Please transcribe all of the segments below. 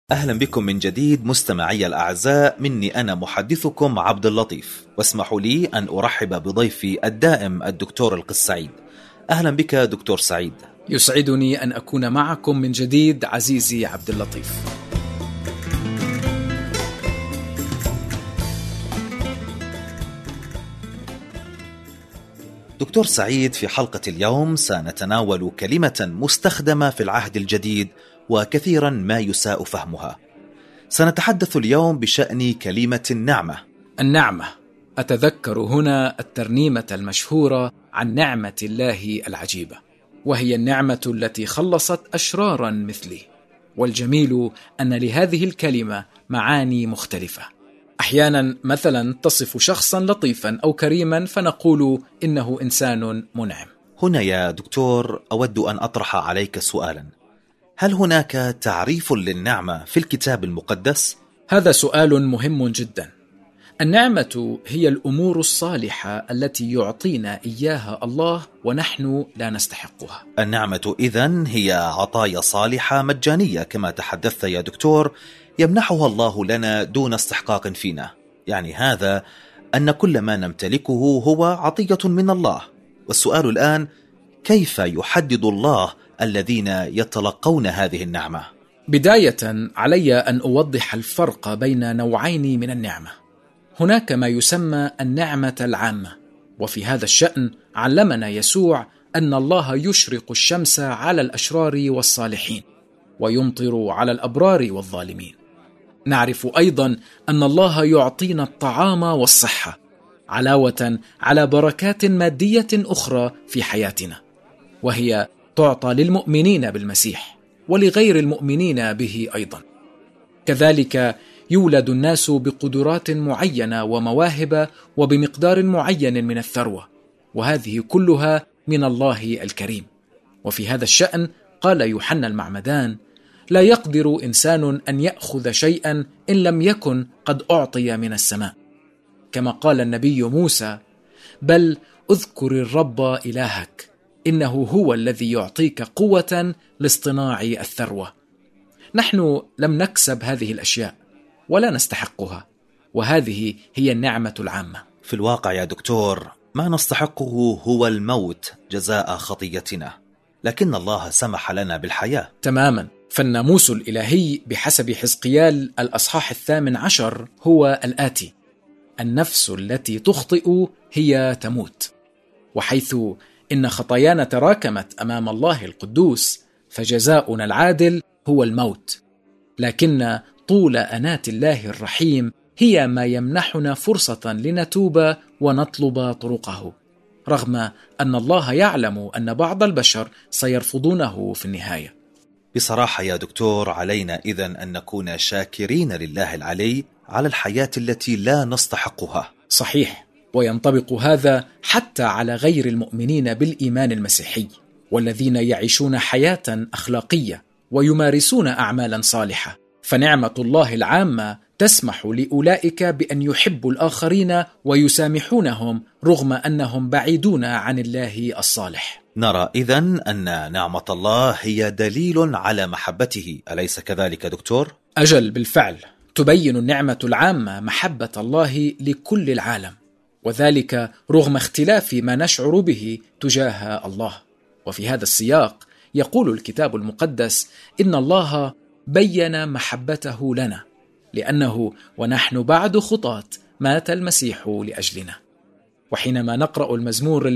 أهلا بكم من جديد مستمعي الأعزاء، مني أنا محدثكم عبد اللطيف، واسمحوا لي أن أرحب بضيفي الدائم الدكتور القس سعيد. أهلا بك دكتور سعيد. يسعدني أن أكون معكم من جديد عزيزي عبد اللطيف. دكتور سعيد، في حلقة اليوم سنتناول كلمة مستخدمة في العهد الجديد وكثيرا ما يساء فهمها. سنتحدث اليوم بشأن كلمة النعمة. أتذكر هنا الترنيمة المشهورة عن نعمة الله العجيبة، وهي النعمة التي خلصت أشرارا مثلي. والجميل أن لهذه الكلمة معاني مختلفة. أحيانا مثلا تصف شخصا لطيفا أو كريما فنقول إنه إنسان منعم. هنا يا دكتور أود أن أطرح عليك سؤالا: هل هناك تعريف للنعمة في الكتاب المقدس؟ هذا سؤال مهم جدا. النعمة هي الأمور الصالحة التي يعطينا إياها الله ونحن لا نستحقها. النعمة إذن هي عطايا صالحة مجانية كما تحدثت يا دكتور، يمنحها الله لنا دون استحقاق فينا. يعني هذا أن كل ما نمتلكه هو عطية من الله. والسؤال الآن: كيف يحدد الله الذين يتلقون هذه النعمة؟ بداية علي أن أوضح الفرق بين نوعين من النعمة. هناك ما يسمى النعمة العامة، وفي هذا الشأن علمنا يسوع أن الله يشرق الشمس على الأشرار والصالحين ويمطر على الأبرار والظالمين. نعرف أيضا أن الله يعطينا الطعام والصحة علاوة على بركات مادية أخرى في حياتنا، وهي تعطى للمؤمنين بالمسيح ولغير المؤمنين به أيضا. كذلك يولد الناس بقدرات معينة ومواهب وبمقدار معين من الثروة، وهذه كلها من الله الكريم. وفي هذا الشأن قال يوحنا المعمدان: لا يقدر إنسان أن يأخذ شيئا إن لم يكن قد أعطي من السماء. كما قال النبي موسى: بل اذكر الرب إلهك إنه هو الذي يعطيك قوة لاصطناع الثروة. نحن لم نكسب هذه الأشياء ولا نستحقها، وهذه هي النعمة العامة. في الواقع يا دكتور ما نستحقه هو الموت جزاء خطيتنا، لكن الله سمح لنا بالحياة. تماما. فالناموس الإلهي بحسب حزقيال الأصحاح 18 هو الآتي: النفس التي تخطئ هي تموت. وحيث إن خطايانا تراكمت أمام الله القدوس فجزاؤنا العادل هو الموت، لكن طول أنات الله الرحيم هي ما يمنحنا فرصة لنتوب ونطلب طرقه، رغم أن الله يعلم أن بعض البشر سيرفضونه في النهاية. بصراحة يا دكتور علينا إذن أن نكون شاكرين لله العلي على الحياة التي لا نستحقها. صحيح، وينطبق هذا حتى على غير المؤمنين بالإيمان المسيحي، والذين يعيشون حياة أخلاقية ويمارسون أعمالا صالحة. فنعمة الله العامة تسمح لأولئك بأن يحبوا الآخرين ويسامحونهم رغم أنهم بعيدون عن الله الصالح. نرى إذن أن نعمة الله هي دليل على محبته، أليس كذلك دكتور؟ أجل، بالفعل تبين النعمة العامة محبة الله لكل العالم، وذلك رغم اختلاف ما نشعر به تجاه الله. وفي هذا السياق يقول الكتاب المقدس: إن الله بين محبته لنا لأنه ونحن بعد خطاة مات المسيح لأجلنا. وحينما نقرأ المزمور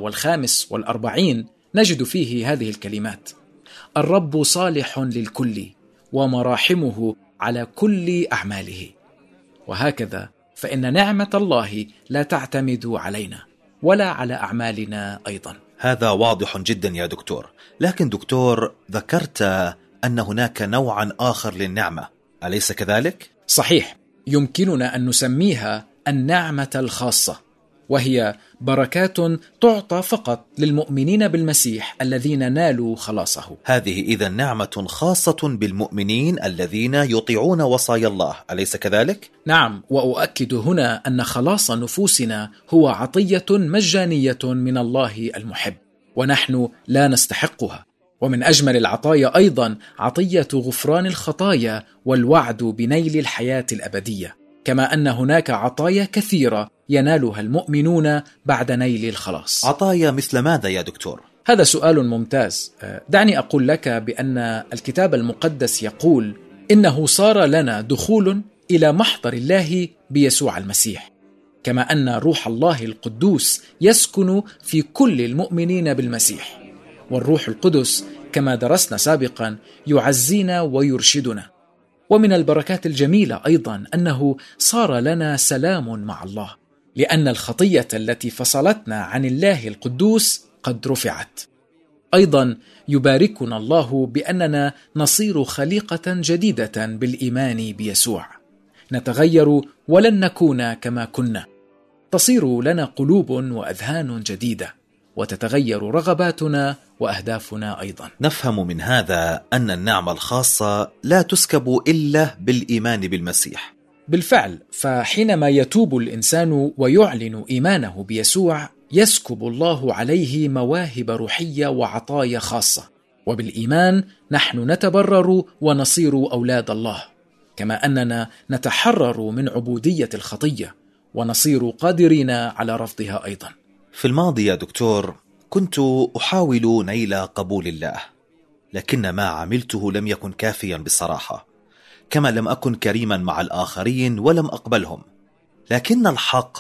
145 نجد فيه هذه الكلمات: الرب صالح للكل ومراحمه على كل أعماله. وهكذا فإن نعمة الله لا تعتمد علينا ولا على أعمالنا أيضا. هذا واضح جدا يا دكتور. لكن دكتور، ذكرت أن هناك نوعا آخر للنعمة، أليس كذلك؟ صحيح، يمكننا أن نسميها النعمة الخاصة، وهي بركات تعطى فقط للمؤمنين بالمسيح الذين نالوا خلاصه. هذه إذن نعمة خاصة بالمؤمنين الذين يطيعون وصايا الله، أليس كذلك؟ نعم، وأؤكد هنا أن خلاص نفوسنا هو عطية مجانية من الله المحب، ونحن لا نستحقها. ومن أجمل العطايا أيضا عطية غفران الخطايا والوعد بنيل الحياة الأبدية، كما أن هناك عطايا كثيرة ينالها المؤمنون بعد نيل الخلاص. عطايا مثل ماذا يا دكتور؟ هذا سؤال ممتاز. دعني أقول لك بأن الكتاب المقدس يقول إنه صار لنا دخول إلى محضر الله بيسوع المسيح، كما أن روح الله القدوس يسكن في كل المؤمنين بالمسيح، والروح القدس كما درسنا سابقا يعزينا ويرشدنا. ومن البركات الجميلة أيضا أنه صار لنا سلام مع الله، لأن الخطية التي فصلتنا عن الله القدوس قد رفعت. أيضا يباركنا الله بأننا نصير خليقة جديدة بالإيمان بيسوع، نتغير ولن نكون كما كنا، تصير لنا قلوب وأذهان جديدة، وتتغير رغباتنا وأهدافنا أيضا. نفهم من هذا أن النعمة الخاصة لا تسكب إلا بالإيمان بالمسيح. بالفعل، فحينما يتوب الإنسان ويعلن إيمانه بيسوع يسكب الله عليه مواهب روحية وعطايا خاصة، وبالإيمان نحن نتبرر ونصير أولاد الله، كما أننا نتحرر من عبودية الخطية ونصير قادرين على رفضها أيضا. في الماضي يا دكتور كنت أحاول نيل قبول الله، لكن ما عملته لم يكن كافيا بصراحة، كما لم أكن كريما مع الآخرين ولم أقبلهم. لكن الحق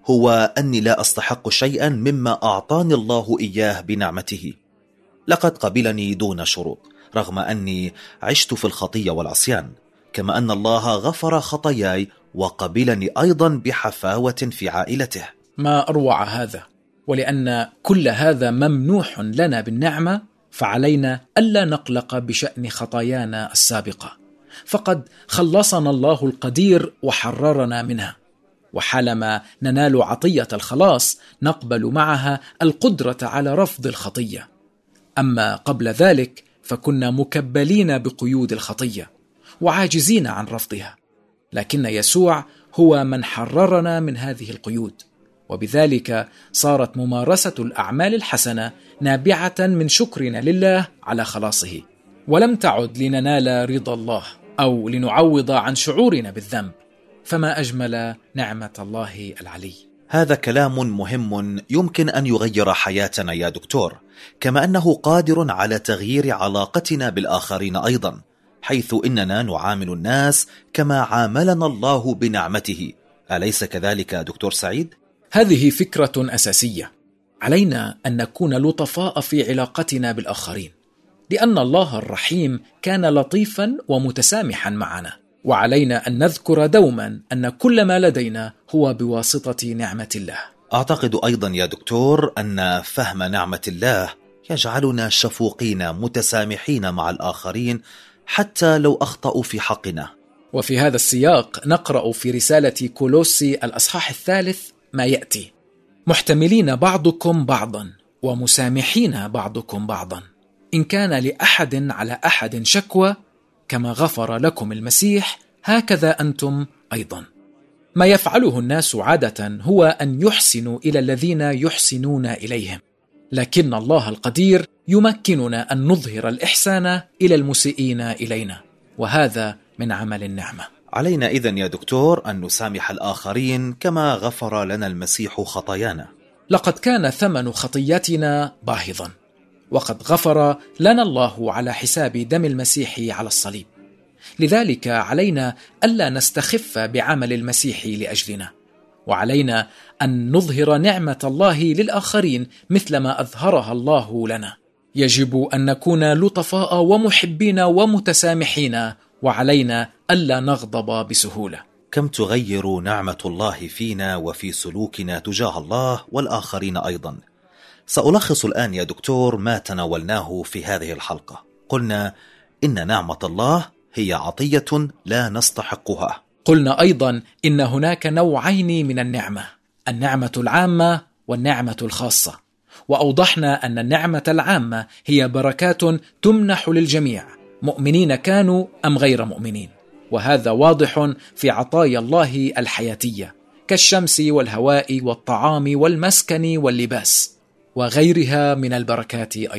هو أني لا أستحق شيئا مما أعطاني الله إياه بنعمته. لقد قبلني دون شروط، رغم أني عشت في الخطية والعصيان، كما أن الله غفر خطاياي وقبلني أيضا بحفاوة في عائلته. ما أروع هذا! ولأن كل هذا ممنوح لنا بالنعمة، فعلينا ألا نقلق بشأن خطايانا السابقة، فقد خلصنا الله القدير وحررنا منها. وحالما ننال عطية الخلاص نقبل معها القدرة على رفض الخطية. أما قبل ذلك فكنا مكبلين بقيود الخطية وعاجزين عن رفضها، لكن يسوع هو من حررنا من هذه القيود، وبذلك صارت ممارسة الأعمال الحسنة نابعة من شكرنا لله على خلاصه، ولم تعد لننال رضا الله أو لنعوض عن شعورنا بالذنب. فما أجمل نعمة الله العلي. هذا كلام مهم يمكن أن يغير حياتنا يا دكتور، كما أنه قادر على تغيير علاقتنا بالآخرين أيضا، حيث إننا نعامل الناس كما عاملنا الله بنعمته. أليس كذلك دكتور سعيد؟ هذه فكرة أساسية. علينا أن نكون لطفاء في علاقتنا بالآخرين، لأن الله الرحيم كان لطيفا ومتسامحا معنا، وعلينا أن نذكر دوما أن كل ما لدينا هو بواسطة نعمة الله. أعتقد أيضا يا دكتور أن فهم نعمة الله يجعلنا شفوقين متسامحين مع الآخرين حتى لو أخطأوا في حقنا. وفي هذا السياق نقرأ في رسالة كولوسي الأصحاح 3 ما يأتي: محتملين بعضكم بعضا ومسامحين بعضكم بعضا، إن كان لأحد على أحد شكوى، كما غفر لكم المسيح هكذا أنتم أيضا. ما يفعله الناس عادة هو أن يحسنوا إلى الذين يحسنون إليهم، لكن الله القدير يمكننا أن نظهر الإحسان إلى المسيئين إلينا، وهذا من عمل النعمة. علينا إذن يا دكتور أن نسامح الآخرين كما غفر لنا المسيح خطايانا. لقد كان ثمن خطياتنا باهظا، وقد غفر لنا الله على حساب دم المسيح على الصليب. لذلك علينا ألا نستخف بعمل المسيح لأجلنا، وعلينا أن نظهر نعمة الله للآخرين مثل ما أظهرها الله لنا. يجب أن نكون لطفاء ومحبين ومتسامحين، وعلينا ألا نغضب بسهولة. كم تغير نعمة الله فينا وفي سلوكنا تجاه الله والآخرين أيضا. سألخص الآن يا دكتور ما تناولناه في هذه الحلقة. قلنا إن نعمة الله هي عطية لا نستحقها. قلنا أيضا إن هناك نوعين من النعمة: النعمة العامة والنعمة الخاصة. وأوضحنا أن النعمة العامة هي بركات تمنح للجميع، مؤمنين كانوا أم غير مؤمنين، وهذا واضح في عطايا الله الحياتية كالشمس والهواء والطعام والمسكن واللباس وغيرها من البركات أيضا.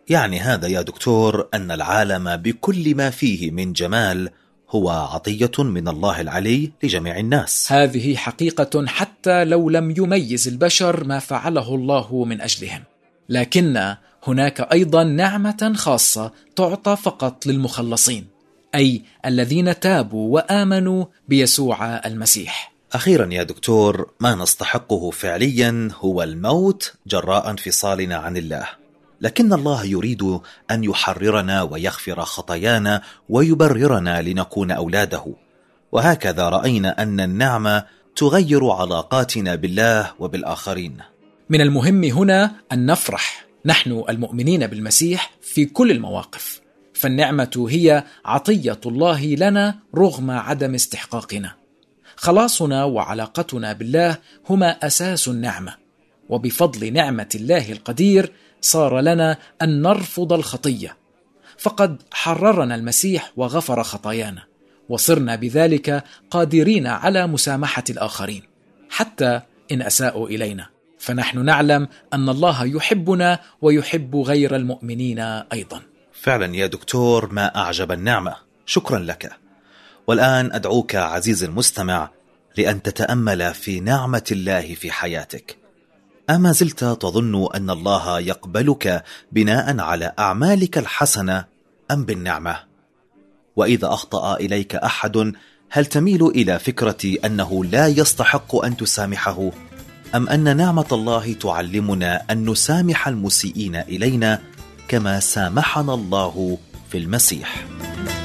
يعني هذا يا دكتور أن العالم بكل ما فيه من جمال هو عطية من الله العلي لجميع الناس. هذه حقيقة حتى لو لم يميز البشر ما فعله الله من أجلهم، لكن هناك أيضا نعمة خاصة تعطى فقط للمخلصين، أي الذين تابوا وآمنوا بيسوع المسيح. أخيرا يا دكتور، ما نستحقه فعليا هو الموت جراء انفصالنا عن الله، لكن الله يريد أن يحررنا ويغفر خطايانا ويبررنا لنكون أولاده، وهكذا رأينا أن النعمة تغير علاقاتنا بالله وبالآخرين. من المهم هنا أن نفرح نحن المؤمنين بالمسيح في كل المواقف، فالنعمة هي عطية الله لنا رغم عدم استحقاقنا. خلاصنا وعلاقتنا بالله هما أساس النعمة، وبفضل نعمة الله القدير صار لنا أن نرفض الخطية، فقد حررنا المسيح وغفر خطايانا، وصرنا بذلك قادرين على مسامحة الآخرين حتى إن أساءوا إلينا، فنحن نعلم أن الله يحبنا ويحب غير المؤمنين أيضا. فعلا يا دكتور، ما أعجب النعمة. شكرا لك. والآن أدعوك عزيزي المستمع لأن تتأمل في نعمة الله في حياتك. أما زلت تظن أن الله يقبلك بناء على أعمالك الحسنة أم بالنعمة؟ وإذا أخطأ إليك أحد، هل تميل إلى فكرة أنه لا يستحق أن تسامحه، أم أن نعمة الله تعلمنا أن نسامح المسيئين إلينا كما سامحنا الله في المسيح؟